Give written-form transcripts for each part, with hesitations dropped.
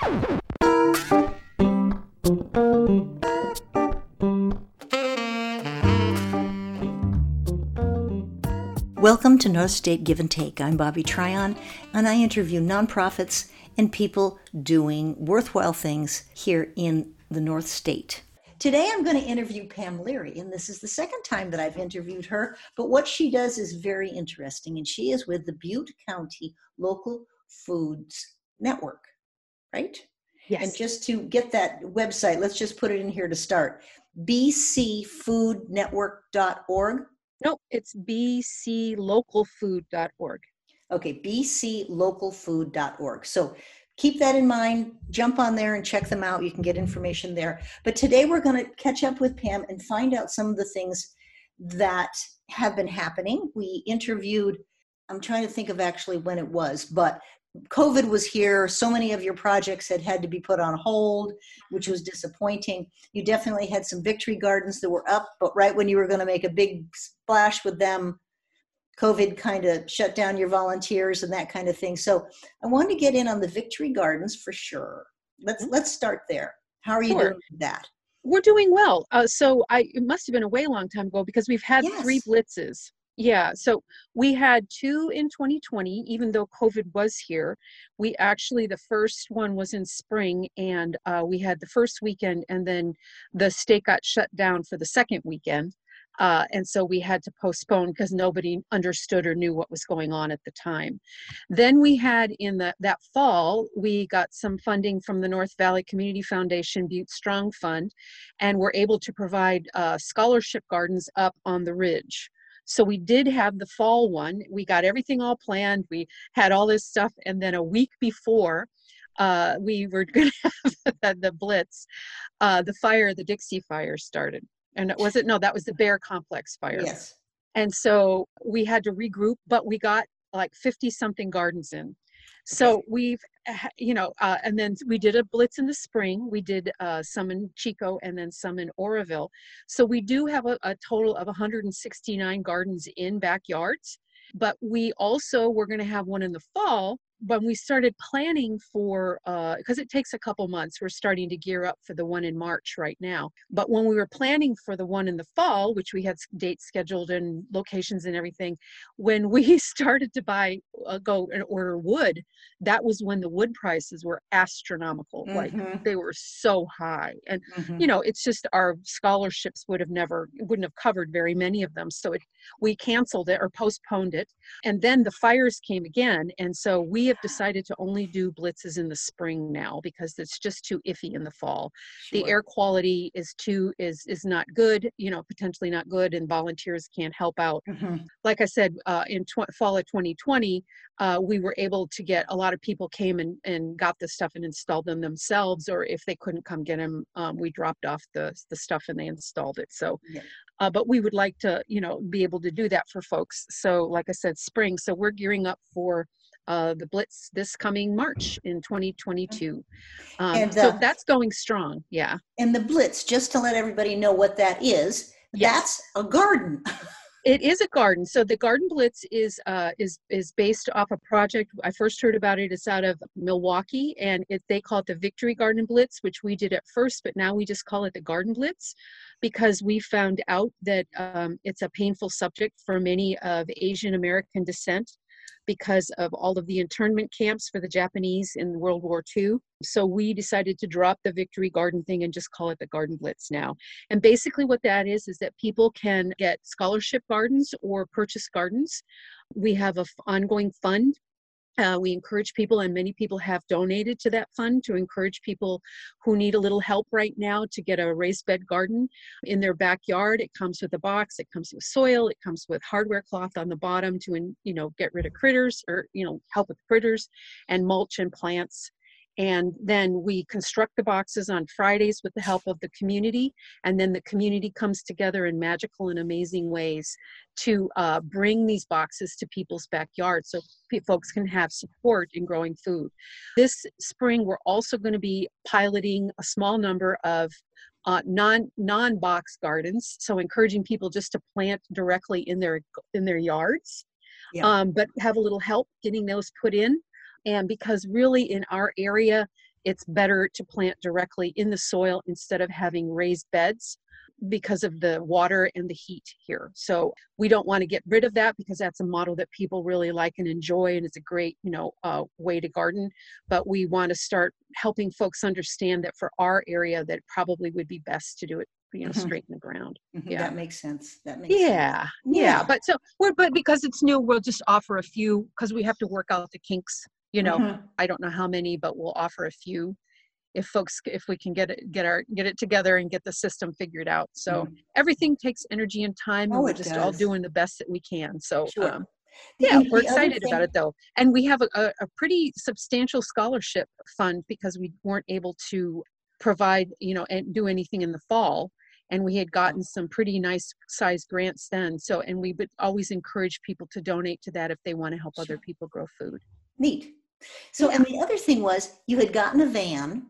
Welcome to North State Give and Take. I'm Bobby Tryon, and I interview nonprofits and people doing worthwhile things here in the North State. Today I'm going to interview Pam Leary, and this is the second time that I've interviewed her, but what she does is very interesting, and she is with the Butte County Local Foods Network, right? Yes. And just to get that website, let's just put it in here to start, bcfoodnetwork.org. No, it's bclocalfood.org. Okay, bclocalfood.org. So keep that in mind. Jump on there and check them out. You can get information there. But today we're going to catch up with Pam and find out some of the things that have been happening. We interviewed, I'm trying to think of actually when it was, but COVID was here. So many of your projects had to be put on hold, which was disappointing. You definitely had some victory gardens that were up, but right when you were going to make a big splash with them, COVID kind of shut down your volunteers and that kind of thing. So I wanted to get in on the victory gardens for sure. Let's start there. How are you doing with that? We're doing well. It must have been a way long time ago because we've had 3 blitzes. Yeah, so we had 2 in 2020, even though COVID was here. We actually, the first one was in spring, and we had the first weekend, and then the state got shut down for the second weekend. And so we had to postpone because nobody understood or knew what was going on at the time. Then we had that fall, we got some funding from the North Valley Community Foundation Butte Strong Fund, and were able to provide scholarship gardens up on the ridge. So we did have the fall one. We got everything all planned. We had all this stuff. And then a week before we were going to have the blitz, the Dixie fire started. And that was the Bear Complex fire. Yes. And so we had to regroup, but we got like 50 something gardens in. So we've, and then we did a blitz in the spring. We did some in Chico and then some in Oroville. So we do have a total of 169 gardens in backyards, but we also were going to have one in the fall. When we started planning for, because it takes a couple months, we're starting to gear up for the one in March right now. But when we were planning for the one in the fall, which we had dates scheduled and locations and everything, when we started to go and order wood, that was when the wood prices were astronomical. Mm-hmm. Like they were so high. And, it's just our scholarships wouldn't have covered very many of them. So we canceled it or postponed it. And then the fires came again. And so we have decided to only do blitzes in the spring now because it's just too iffy in the fall. Sure. The air quality is not good, potentially not good, and volunteers can't help out. Mm-hmm. Like I said, in fall of 2020, we were able to get a lot of people came and got the stuff and installed them themselves, or if they couldn't come get them, we dropped off the stuff and they installed it. So, but we would like to, be able to do that for folks. So like I said, spring. So we're gearing up for the blitz this coming March in 2022. So that's going strong. Yeah. And the blitz, just to let everybody know what that is, that's a garden. It is a garden. So the Garden Blitz is based off a project. I first heard about it. It's out of Milwaukee, and they call it the Victory Garden Blitz, which we did at first, but now we just call it the Garden Blitz because we found out that it's a painful subject for many of Asian American descent because of all of the internment camps for the Japanese in World War II. So we decided to drop the Victory Garden thing and just call it the Garden Blitz now. And basically what that is that people can get scholarship gardens or purchase gardens. We have an ongoing fund. We encourage people, and many people have donated to that fund to encourage people who need a little help right now to get a raised bed garden in their backyard. It comes with a box, it comes with soil, it comes with hardware cloth on the bottom to, get rid of critters or, help with critters, and mulch and plants. And then we construct the boxes on Fridays with the help of the community. And then the community comes together in magical and amazing ways to bring these boxes to people's backyards so folks can have support in growing food. This spring, we're also going to be piloting a small number of non-box gardens. So encouraging people just to plant directly in their yards, but have a little help getting those put in. And because really in our area, it's better to plant directly in the soil instead of having raised beds because of the water and the heat here. So we don't want to get rid of that because that's a model that people really like and enjoy, and it's a great, way to garden. But we want to start helping folks understand that for our area, that probably would be best to do it, straight in the ground. Yeah. That makes sense. That makes sense. Yeah. But because it's new, we'll just offer a few because we have to work out the kinks. I don't know how many, but we'll offer a few if we can get it together and get the system figured out. So everything takes energy and time, and we're just all doing the best that we can. So sure. We're excited about it though. And we have a pretty substantial scholarship fund because we weren't able to provide, and do anything in the fall. And we had gotten some pretty nice sized grants then. So, and we would always encourage people to donate to that if they want to help other people grow food. Neat. So, and the other thing was you had gotten a van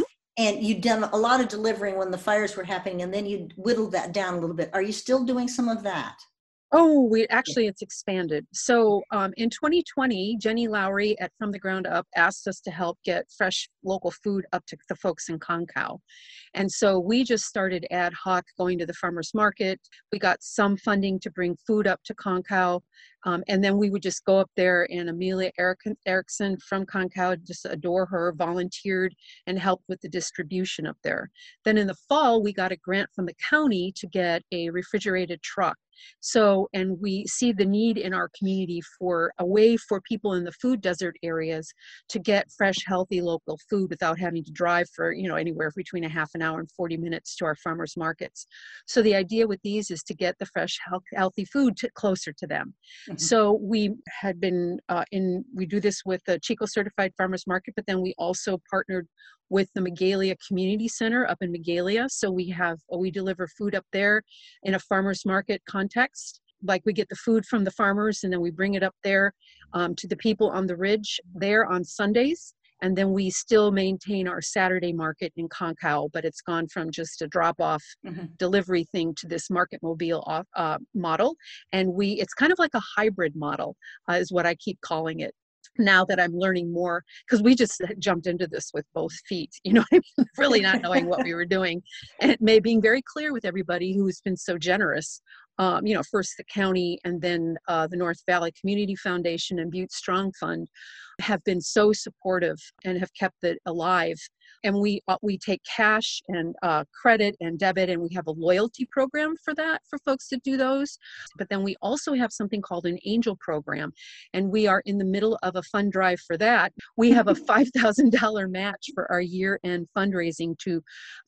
and you'd done a lot of delivering when the fires were happening, and then you whittled that down a little bit. Are you still doing some of that? Oh, it's expanded. So in 2020, Jenny Lowry at From the Ground Up asked us to help get fresh local food up to the folks in Concow. And so we just started ad hoc going to the farmer's market. We got some funding to bring food up to Concow. And then we would just go up there, and Amelia Erickson from Concow, just adore her, volunteered and helped with the distribution up there. Then in the fall, we got a grant from the county to get a refrigerated truck. So, and we see the need in our community for a way for people in the food desert areas to get fresh, healthy local food without having to drive for, anywhere between a half an hour and 40 minutes to our farmers markets. So the idea with these is to get the fresh, healthy food closer to them. So we had been we do this with the Chico Certified Farmers Market, but then we also partnered with the Magalia Community Center up in Magalia. So we deliver food up there in a farmers market context. Like we get the food from the farmers and then we bring it up there to the people on the ridge there on Sundays. And then we still maintain our Saturday market in Concow, but it's gone from just a drop-off delivery thing to this market mobile model. And it's kind of like a hybrid model is what I keep calling it. Now that I'm learning more, because we just jumped into this with both feet, really not knowing what we were doing, and being very clear with everybody who's been so generous. First the county and then the North Valley Community Foundation and Butte Strong Fund have been so supportive and have kept it alive. And we take cash and credit and debit, and we have a loyalty program for that for folks that do those. But then we also have something called an angel program, and we are in the middle of a fund drive for that. We have a $5,000 match for our year-end fundraising to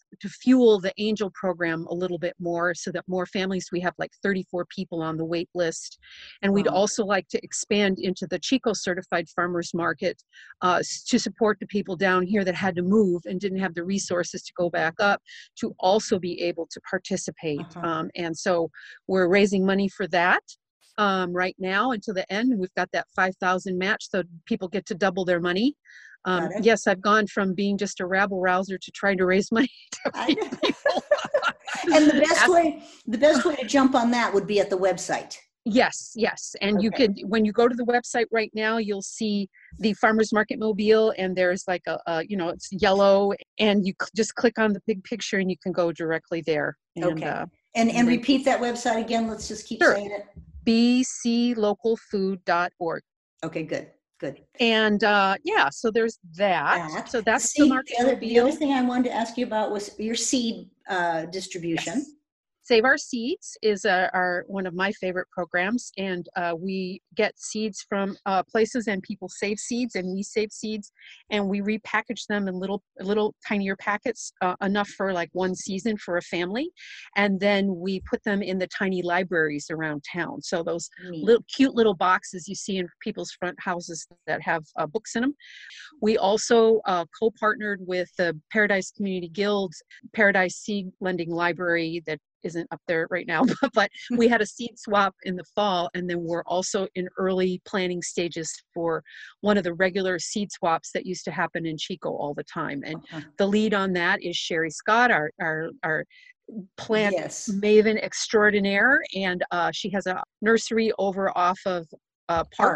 fuel the angel program a little bit more so that more families, we have like 34 people on the wait list. And we'd also like to expand into the Chico Certified Farmers Market to support the people down here that had to move and didn't have the resources to go back up to also be able to participate. And so we're raising money for that right now until the end. And we've got that 5,000 match so people get to double their money. Yes, I've gone from being just a rabble rouser to trying to raise money to people. And the best way to jump on that would be at the website. Yes. And you could, when you go to the website right now, you'll see the farmers market mobile, and there's like it's yellow, and you just click on the big picture and you can go directly there. And, and repeat that website again. Let's just keep saying it. bclocalfood.org. Okay, good. And so there's that. So that's the market mobile. The other thing I wanted to ask you about was your seed distribution. Yes. Save Our Seeds is one of my favorite programs, and we get seeds from places, and people save seeds, and we save seeds, and we repackage them in little tinier packets, enough for like one season for a family, and then we put them in the tiny libraries around town. So those cute little boxes you see in people's front houses that have books in them. We also co-partnered with the Paradise Community Guild's Paradise Seed Lending Library that isn't up there right now, but we had a seed swap in the fall, and then we're also in early planning stages for one of the regular seed swaps that used to happen in Chico all the time. And the lead on that is Sherry Scott, our plant maven extraordinaire, and she has a nursery over off of Park.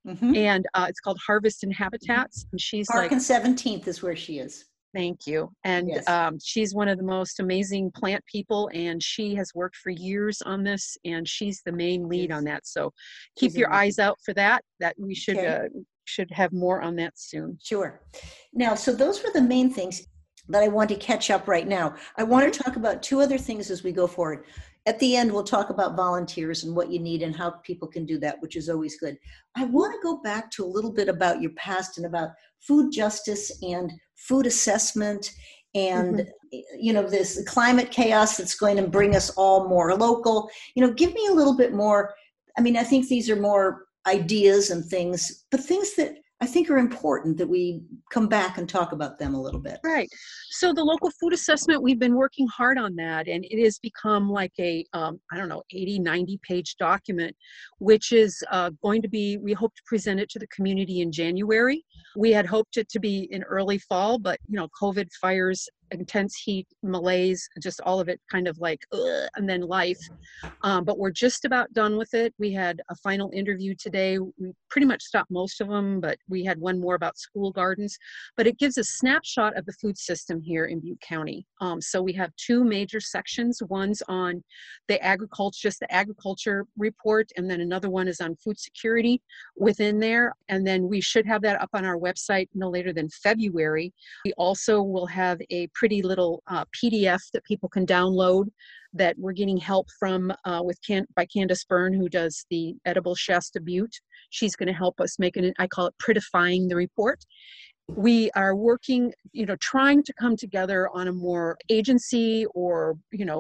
Mm-hmm. and it's called Harvest and Habitats. And she's Park like, and 17th is where she is. thank you. And Yes. she's one of the most amazing plant people, and she has worked for years on this, and she's the main lead Yes. on that. So keep She's your amazing. eyes out for that. That we Okay. should have more on that soon. Sure. Now, so those were the main things that I want to catch up right now. I want to talk about two other things as we go forward. At the end, we'll talk about volunteers and what you need and how people can do that, which is always good. I want to go back to a little bit about your past and about food justice and food assessment and Mhm. this climate chaos that's going to bring us all more local. Give me a little bit more. I mean, I think these are more ideas and things, but things that I think are important that we come back and talk about them a little bit. Right. So the local food assessment, we've been working hard on that, and it has become like a, I don't know, 80, 90 page document, which is going to be, we hope to present it to the community in January. We had hoped it to be in early fall, but, COVID, fires, intense heat, malaise, just all of it kind of like, ugh, and then life. But we're just about done with it. We had a final interview today. We pretty much stopped most of them, but we had one more about school gardens. But it gives a snapshot of the food system here in Butte County. So we have two major sections. One's on the agriculture, just the agriculture report, and then another one is on food security within there. And then we should have that up on our website no later than February. We also will have a pretty little PDF that people can download that we're getting help from by Candace Byrne, who does the Edible Shasta Butte. She's going to help us make it, I call it prettifying the report. We are working, trying to come together on a more agency or,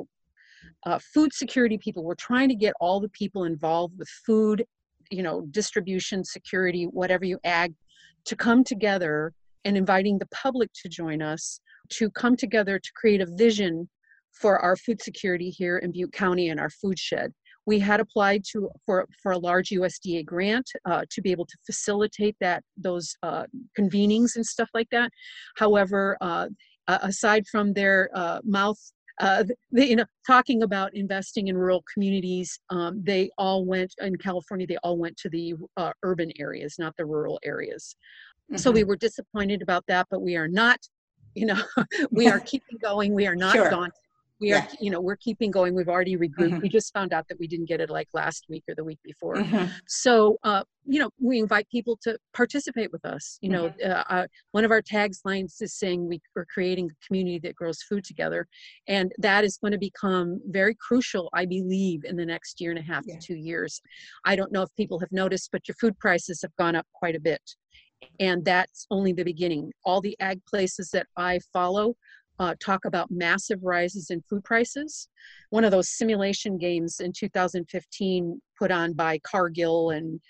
food security people. We're trying to get all the people involved with food, distribution, security, whatever you ag, to come together and inviting the public to join us to come together to create a vision for our food security here in Butte County and our food shed. We had applied for a large USDA grant to be able to facilitate those convenings and stuff like that. However, aside from their mouth, talking about investing in rural communities, they all went in California. They all went to the urban areas, not the rural areas. Mm-hmm. So we were disappointed about that, but we are not. We are keeping going. We are not Sure. daunted. We are, we're keeping going. We've already regrouped. Mm-hmm. We just found out that we didn't get it like last week or the week before. Mm-hmm. So, we invite people to participate with us. One of our taglines is saying we're creating a community that grows food together. And that is going to become very crucial, I believe, in the next year and a half to 2 years. I don't know if people have noticed, but your food prices have gone up quite a bit. And that's only the beginning. All the ag places that I follow talk about massive rises in food prices. One of those simulation games in 2015 put on by Cargill and,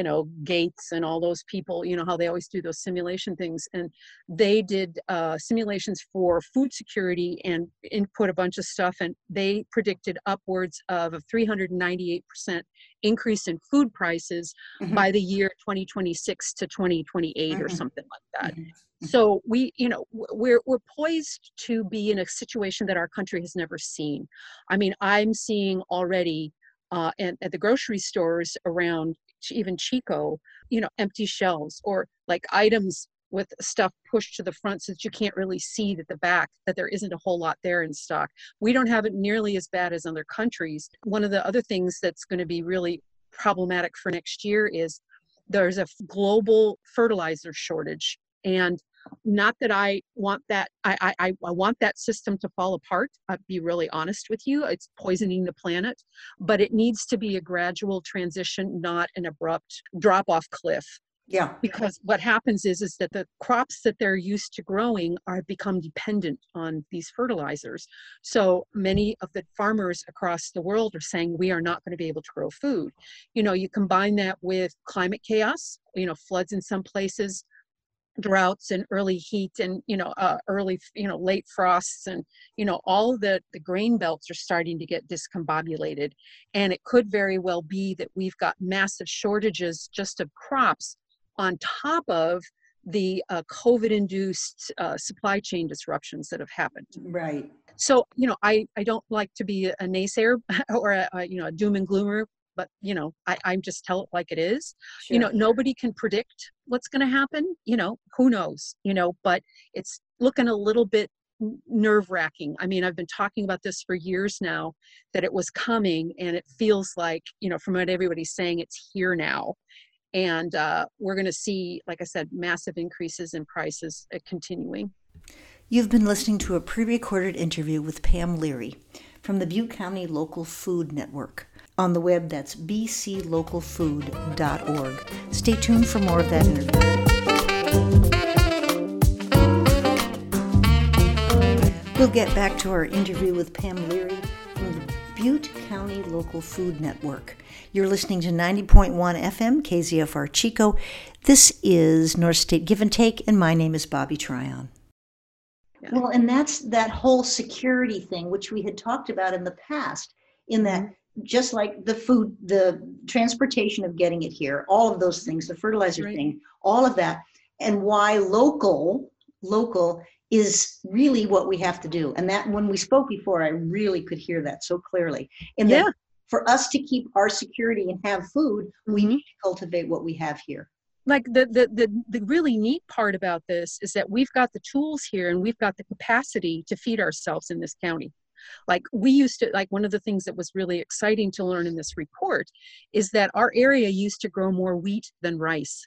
Gates and all those people, how they always do those simulation things. And they did simulations for food security and input a bunch of stuff. And they predicted upwards of a 398% increase in food prices by the year 2026 to 2028 or something like that. So we're poised to be in a situation that our country has never seen. I mean, I'm seeing already at the grocery stores around even Chico, empty shelves or like items with stuff pushed to the front so that you can't really see that that there isn't a whole lot there in stock. We don't have it nearly as bad as other countries. One of the other things that's going to be really problematic for next year is there's a global fertilizer shortage. And not that I want that, I want that system to fall apart. I'll be really honest with you. It's poisoning the planet, but it needs to be a gradual transition, not an abrupt drop off cliff. Yeah. Because what happens is that the crops that they're used to growing become dependent on these fertilizers. So many of the farmers across the world are saying we are not going to be able to grow food. You combine that with climate chaos, floods in some places, droughts and early heat and early late frosts and all of the grain belts are starting to get discombobulated, and it could very well be that we've got massive shortages just of crops on top of the COVID-induced supply chain disruptions that have happened. Right. So I don't like to be a naysayer or a doom and gloomer but I'm just tell it like it is. Sure. Nobody can predict what's going to happen. Who knows? But it's looking a little bit nerve wracking. I mean, I've been talking about this for years now, that it was coming, and it feels like, from what everybody's saying, it's here now. And we're going to see, like I said, massive increases in prices continuing. You've been listening to a pre-recorded interview with Pam Leary from the Butte County Local Food Network. On the web, that's bclocalfood.org. Stay tuned for more of that interview. We'll get back to our interview with Pam Leary from the Butte County Local Food Network. You're listening to 90.1 FM, KZFR Chico. This is North State Give and Take, and my name is Bobby Tryon. Yeah. Well, and that's that whole security thing, which we had talked about in the past, in that just like the food, the transportation of getting it here, all of those things, the fertilizer thing, all of that, and why local is really what we have to do. And that when we spoke before, I really could hear that so clearly. And that for us to keep our security and have food, we need to cultivate what we have here. Like the really neat part about this is that we've got the tools here, and we've got the capacity to feed ourselves in this county. Like we used to, like one of the things that was really exciting to learn in this report is that our area used to grow more wheat than rice.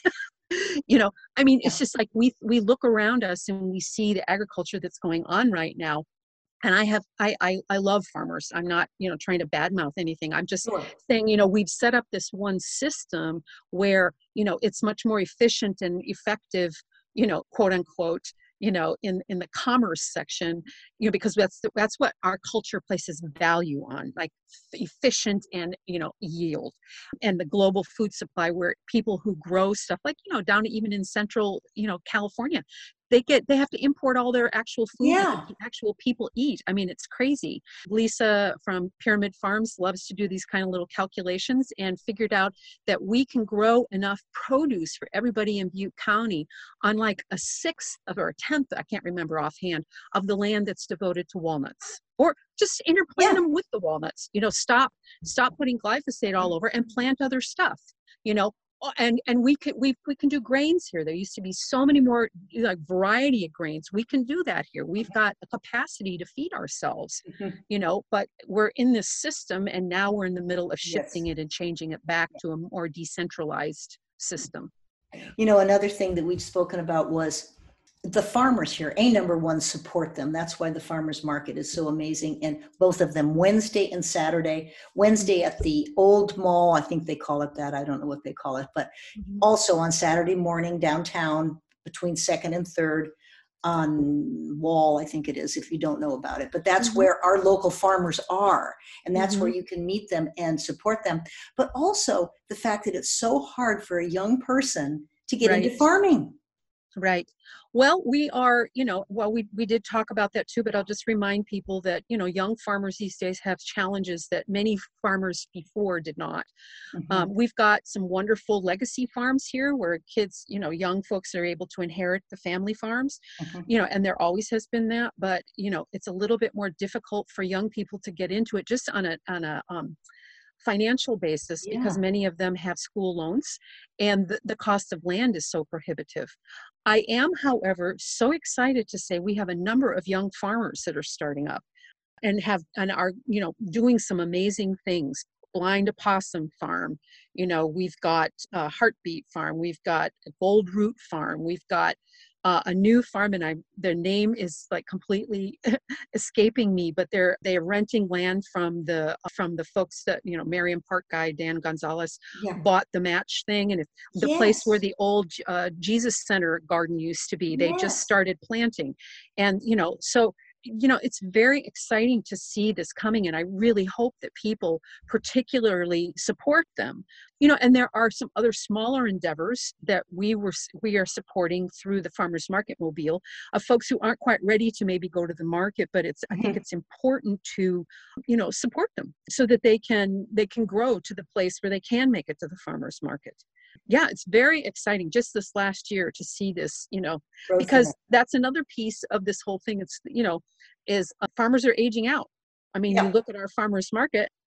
I mean, it's just like we look around us and we see the agriculture that's going on right now. And I love farmers. I'm not, trying to badmouth anything. I'm just saying, we've set up this one system where, it's much more efficient and effective, quote unquote, in the commerce section, because that's what our culture places value on, like efficient and, yield. And the global food supply, where people who grow stuff like, down to even in central, California, they have to import all their actual food that the actual people eat. I mean, it's crazy. Lisa from Pyramid Farms loves to do these kind of little calculations and figured out that we can grow enough produce for everybody in Butte County on like a sixth or a tenth, I can't remember offhand, of the land that's devoted to walnuts. Or just interplant them with the walnuts. Stop putting glyphosate all over and plant other stuff. And we can do grains here. There used to be so many more variety of grains. We can do that here. We've got the capacity to feed ourselves, but we're in this system, and now we're in the middle of shifting it and changing it back to a more decentralized system. Another thing that we've spoken about was the farmers here. Number one, support them. That's why the farmers market is so amazing. And both of them, Wednesday and Saturday. Wednesday at the old mall, I think they call it that. I don't know what they call it, but also on Saturday morning downtown between 2nd and 3rd on Wall, I think it is, if you don't know about it. But that's where our local farmers are. And that's where you can meet them and support them. But also the fact that it's so hard for a young person to get into farming. Right. Well, we are, we did talk about that too, but I'll just remind people that, young farmers these days have challenges that many farmers before did not. We've got some wonderful legacy farms here where kids, young folks are able to inherit the family farms, and there always has been that, but, it's a little bit more difficult for young people to get into it just on a financial basis, because many of them have school loans and the cost of land is so prohibitive. I am, however, so excited to say we have a number of young farmers that are starting up and are doing some amazing things. Blind Opossum Farm, we've got a Heartbeat Farm, we've got a Gold Root Farm, we've got a new farm, and their name is like completely escaping me, but they're renting land from the folks that Marion Park guy Dan Gonzalez bought the match thing, and it's the place where the old Jesus Center garden used to be. They just started planting, and so it's very exciting to see this coming, and I really hope that people particularly support them. And there are some other smaller endeavors that we are supporting through the Farmers Market Mobile of folks who aren't quite ready to maybe go to the market, but I think it's important to, support them so that they can grow to the place where they can make it to the farmers market. Yeah, it's very exciting just this last year to see this, because that's another piece of this whole thing. It's, is farmers are aging out. I mean, you look at our farmers market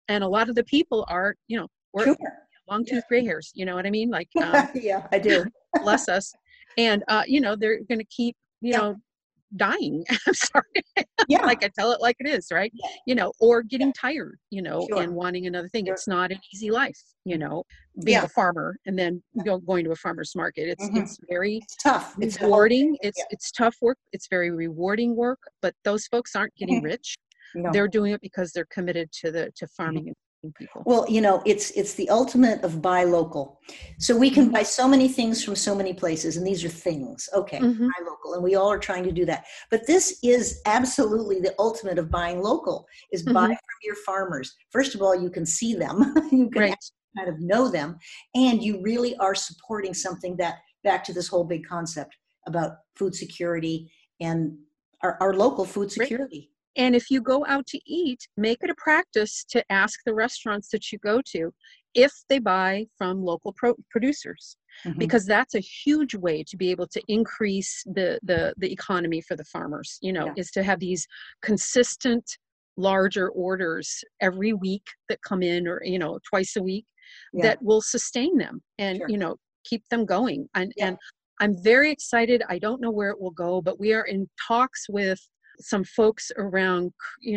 And a lot of the people are, we're Sure. long Yeah. tooth gray hairs, you know what I mean? Like, Yeah, I do. bless us. And, they're going to keep, Yeah. dying. I'm sorry. Yeah. Like I tell it like it is, right? Yeah. Or Yeah. getting tired, and Sure. wanting another thing. Sure. It's not an easy life, being Yeah. a farmer and then going to a farmer's market. Hmm. It's very It's tough. It's a whole rewarding. thing. Yeah. It's tough work. It's very rewarding work, but those folks aren't getting rich. No. They're doing it because they're committed to Mhm. farming and feeding people. Well, it's the ultimate of buy local. So we can buy so many things from so many places, and these are things. Okay, Mm-hmm. buy local, and we all are trying to do that. But this is absolutely the ultimate of buying local, is buy Mm-hmm. from your farmers. First of all, you can see them, you can Right. kind of know them, and you really are supporting something that, back to this whole big concept about food security and our local food Right. security. And if you go out to eat, make it a practice to ask the restaurants that you go to if they buy from local producers, Mhm. because that's a huge way to be able to increase the economy for the farmers, Yeah. is to have these consistent larger orders every week that come in, or, twice a week, Yeah. that will sustain them and, Sure. keep them going. And, Yeah. and I'm very excited. I don't know where it will go, but we are in talks with some folks around,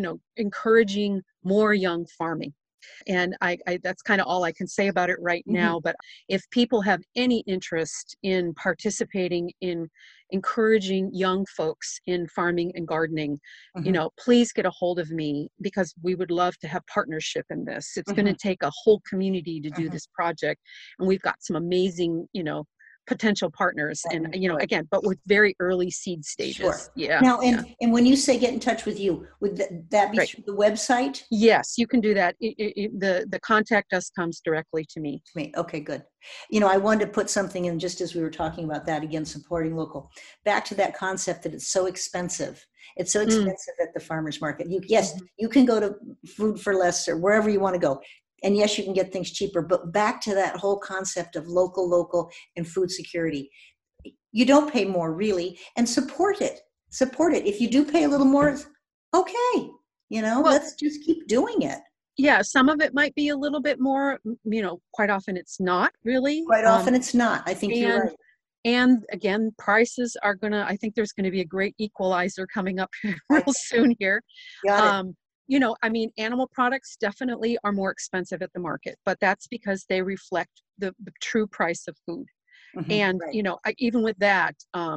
encouraging more young farming. And I that's kind of all I can say about it right Mhm. now. But if people have any interest in participating in encouraging young folks in farming and gardening, Mhm. please get a hold of me, because we would love to have partnership in this. It's going to Mhm. take a whole community to do Mhm. this project. And we've got some amazing, potential partners, and, Sure. again, but with very early seed stages. Sure. Yeah. Now, Yeah. and when you say get in touch with you, would that be Right. through the website? Yes, you can do that. The contact us comes directly to me. To me. Okay, good. I wanted to put something in just as we were talking about that, again, supporting local. Back to that concept that it's so expensive. It's so Mm, expensive at the farmer's market. Yes, mhm. you can go to Food for Less or wherever you want to go. And yes, you can get things cheaper, but back to that whole concept of local, and food security. You don't pay more really, and support it. Support it. If you do pay a little more, okay. Well, Let's just keep doing it. yeah, some of it might be a little bit more, quite often it's not really. Quite often it's not. I think you're And right. and again, prices are I think there's gonna be a great equalizer coming up I real soon here. got it. I mean, animal products definitely are more expensive at the market, but that's because they reflect the true price of food. Mhm. And, Right. even with that,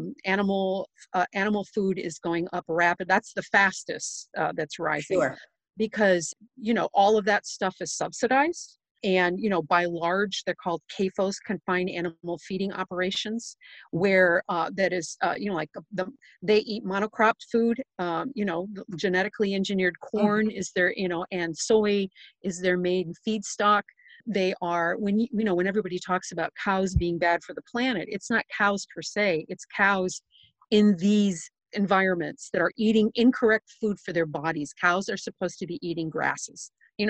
animal food is going up rapid. That's the fastest that's rising, Sure. because, all of that stuff is subsidized. And, by large, they're called CAFOs, confined animal feeding operations, where that is, like they eat monocropped food, the genetically engineered corn Mhm. is their, and soy is their main feedstock. They are, when everybody talks about cows being bad for the planet, it's not cows per se, it's cows in these environments that are eating incorrect food for their bodies. Cows are supposed to be eating grasses,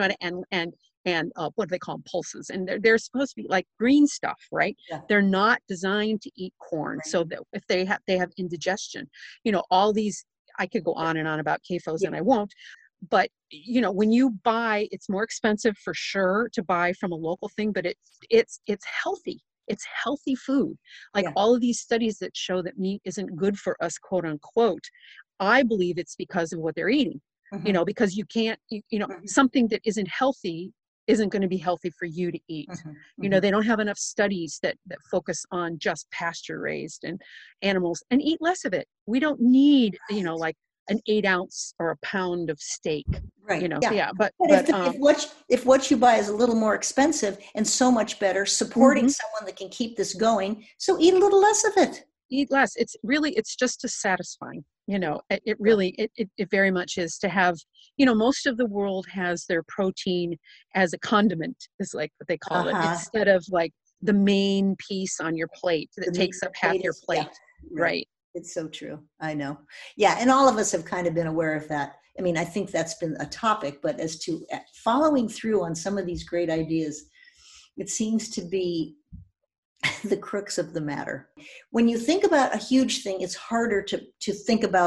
and what do they call them, pulses, and they're supposed to be like green stuff, right? Yeah. They're not designed to eat corn, Right. so that if they have indigestion, all these. I could go on and on about CAFOs, Yeah. and I won't. But when you buy, it's more expensive for sure to buy from a local thing, but it's healthy. It's healthy food. Like Yeah. all of these studies that show that meat isn't good for us, quote unquote, I believe it's because of what they're eating. Mhm. Because you can't, Mhm. something that isn't healthy isn't going to be healthy for you to eat. Mhm. Mhm. They don't have enough studies that focus on just pasture raised and animals, and eat less of it. We don't need, like an 8 ounce or a pound of steak, Right. Yeah. yeah, But if what you buy is a little more expensive and so much better, supporting mhm. someone that can keep this going, so eat a little less of it. Eat less. It's just as satisfying. It Sure. really, it very much is to have, most of the world has their protein as a condiment, is like what they call it, Uh-huh. instead of like the main piece on your plate The that meat takes and up half your potatoes. Yeah. plate. Right. Right. It's so true. I know. Yeah. And all of us have kind of been aware of that. I mean, I think that's been a topic, but as to following through on some of these great ideas, it seems to be the crux of the matter. When you think about a huge thing, it's harder to think about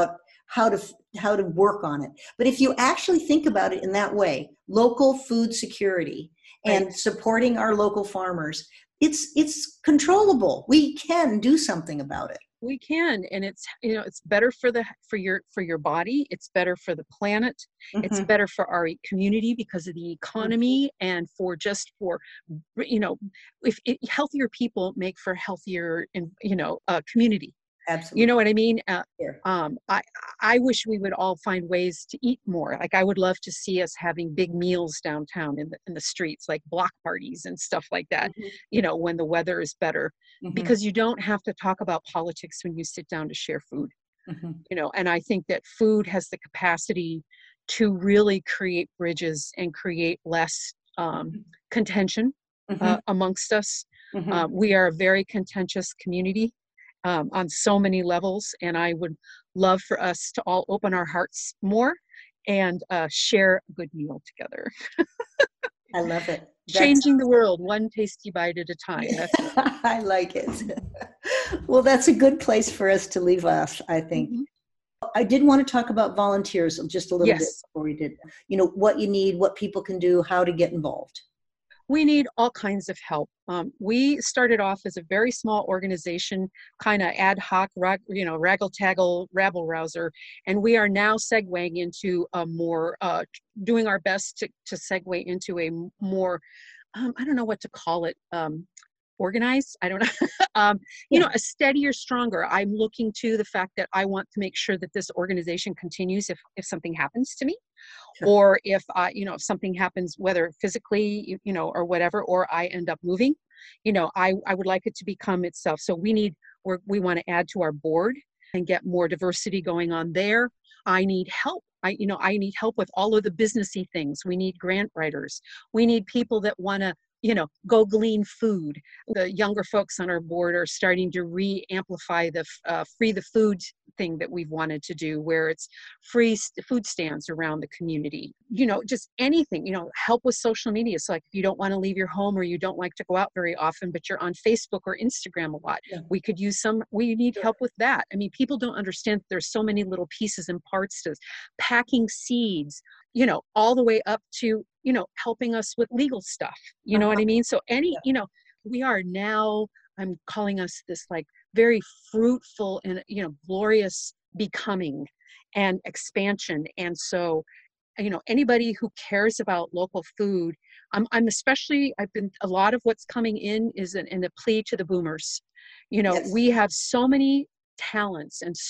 how to work on it. But if you actually think about it in that way, local food security and Right. supporting our local farmers, it's controllable. We can do something about it. We can, and it's, it's better for your body. It's better for the planet. It's Mhm, better for our community because of the mhm. economy, and for you know, if healthier people make for healthier, and community. You know Absolutely. what I mean? Here. Um, I I wish we would all find ways to eat more. Like, I would love to see us having big meals downtown in the streets, like block parties and stuff like that. Mhm, When the weather is better, mhm, because you don't have to talk about politics when you sit down to share food. mhm, And I think that food has the capacity to really create bridges and create less contention mhm, amongst us. mhm. We are a very contentious community on so many levels, and I would love for us to all open our hearts more and share a good meal together. I love it. That's Changing the world one tasty bite at a time. That's it. I like it. Well, that's a good place for us to leave off, I think. Mhm. I did want to talk about volunteers just a little bit Yes. before we did. What you need, what people can do, how to get involved. We need all kinds of help. We started off as a very small organization, kind of ad hoc, raggle taggle, rabble rouser, and we are now segueing into a more, doing our best to segue into a more, I don't know what to call it, organized. I don't know, Yeah. a steadier, stronger. I'm looking to the fact that I want to make sure that this organization continues if something happens to me, Sure. or if something happens, whether physically, or whatever, or I end up moving, I would like it to become itself. So we want to add to our board and get more diversity going on there. I need help. I need help with all of the businessy things. We need grant writers. We need people that want to, go glean food. The younger folks on our board are starting to re-amplify the free the food thing that we've wanted to do, where it's food stands around the community. Just anything. Help with social media. So, like, if you don't want to leave your home, or you don't like to go out very often, but you're on Facebook or Instagram a lot, Yeah. we need Sure. help with that. I mean, people don't understand that there's so many little pieces and parts to packing seeds, all the way up to, helping us with legal stuff. You know what Uh-huh. I mean? So we are now, I'm calling us this, like, very fruitful and, glorious becoming and expansion. And so, anybody who cares about local food, I've been, a lot of what's coming in is in a plea to the boomers. Yes. We have so many talents and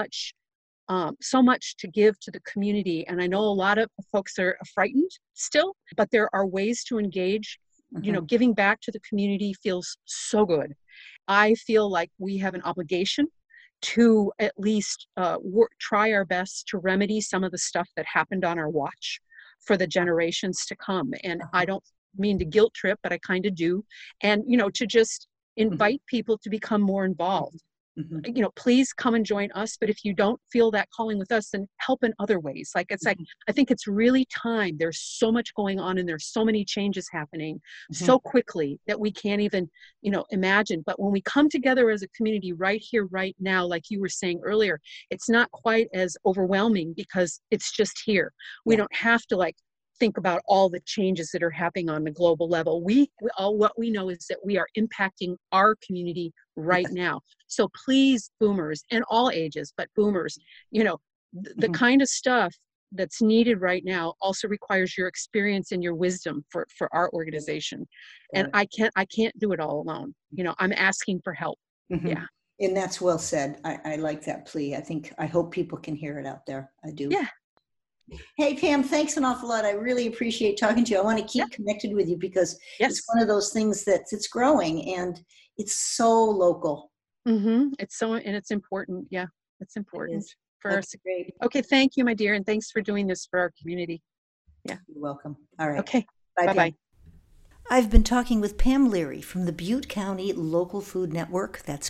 so much to give to the community. And I know a lot of folks are frightened still, but there are ways to engage. Mhm, Giving back to the community feels so good. I feel like we have an obligation to at least try our best to remedy some of the stuff that happened on our watch for the generations to come. And uh-huh, I don't mean to guilt trip, but I kind of do. And, to just mhm, invite people to become more mhm, involved. mhm, Please come and join us. But if you don't feel that calling with us, then help in other ways. Like, mhm, I think it's really time. There's so much going on, and there's so many changes happening mhm, so quickly that we can't even, imagine. But when we come together as a community right here, right now, like you were saying earlier, it's not quite as overwhelming because it's just here. We yeah. don't have to, like, think about all the changes that are happening on the global level. We all, what we know is that we are impacting our community right Yes. now. So please, boomers, and all ages, but boomers, the Mhm. kind of stuff that's needed right now also requires your experience and your wisdom for our Yes. organization. And Got it. I can't do it all alone. I'm asking for help. Yeah. Mhm. And that's well said. I like that plea. I hope people can hear it out there. I do. Yeah. Hey, Pam, thanks an awful lot. I really appreciate talking to you. I want to Yeah. keep connected with you because it's Yes. one of those things it's growing and it's so local. It's important. Yeah. It's It important is. for Okay, us. great. Okay. Thank you, my dear. And thanks for doing this for our community. Yeah. You're welcome. All right. Okay. Bye, Bye Pam. bye. I've been talking with Pam Leary from the Butte County Local Food Network. That's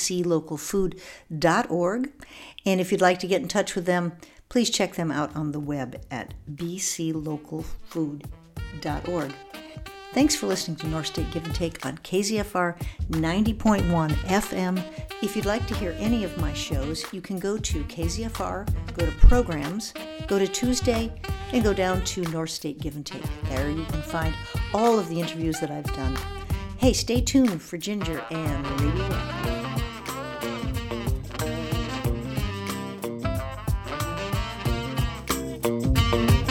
bclocalfood.org. And if you'd like to get in touch with them, please check them out on the web at bclocalfood.org. Thanks for listening to North State Give and Take on KZFR 90.1 FM. If you'd like to hear any of my shows, you can go to KZFR, go to Programs, go to Tuesday, and go down to North State Give and Take. There you can find all of the interviews that I've done. Hey, stay tuned for Ginger and Radio Rock.